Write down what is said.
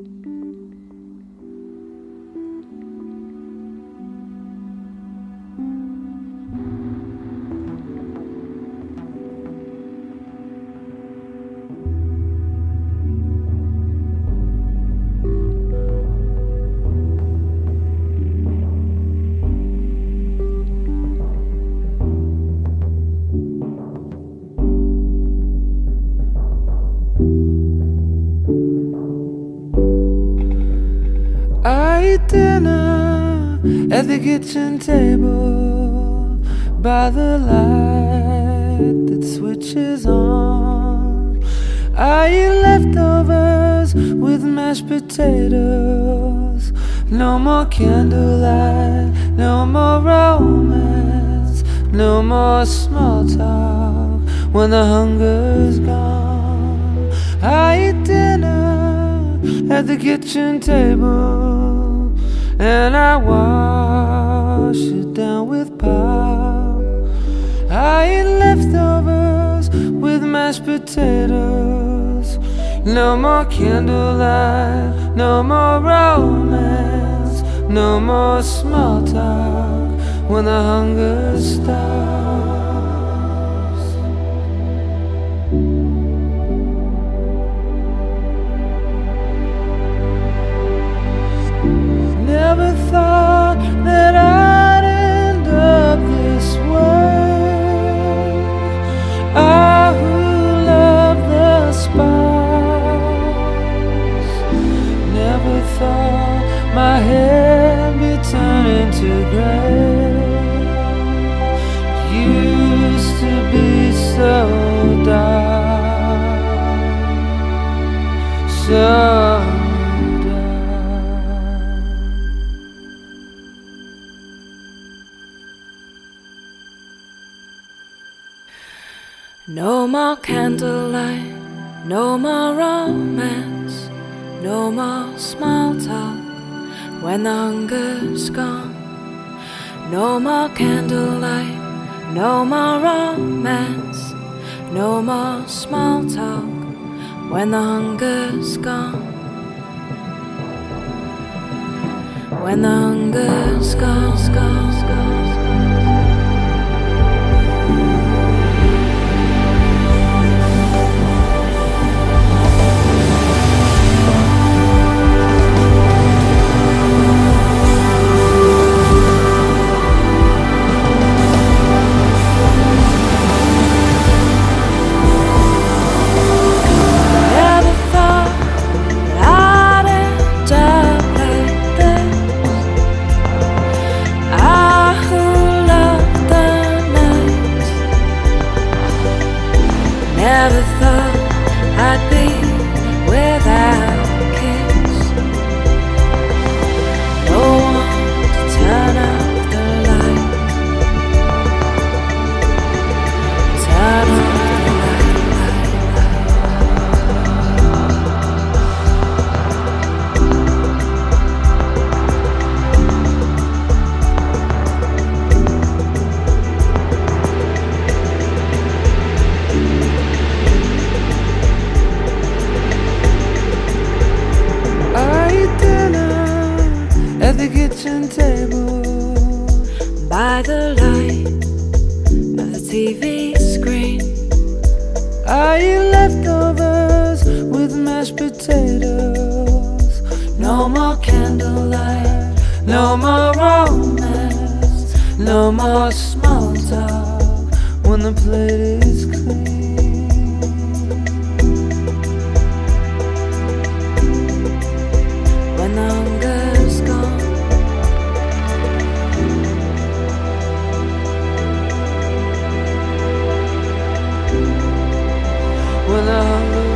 Dinner at the kitchen table by the light that switches on. I eat leftovers with mashed potatoes. No more candlelight, no more romance, no more small talk when the hunger's gone. I eat dinner at the kitchen table, and I wash it down with pop. I eat leftovers with mashed potatoes. No more candlelight, no more romance, no more small talk when the hunger stops. Never thought that I'd end up this way. I who love the spice, never thought my hair be turning to gray. Used to be so dark, so no more candlelight, no more romance, no more small talk when the hunger's gone. No more candlelight, no more romance, no more small talk when the hunger's gone. When the hunger's gone, gone, gone. Never thought I'd be without a kiss. No one to turn off the light. Turn off the at the kitchen table by the light of the TV screen. I eat leftovers with mashed potatoes. No more candlelight, no more romance, no more small talk when the plate is clean. When the hunger's gone, when the hunger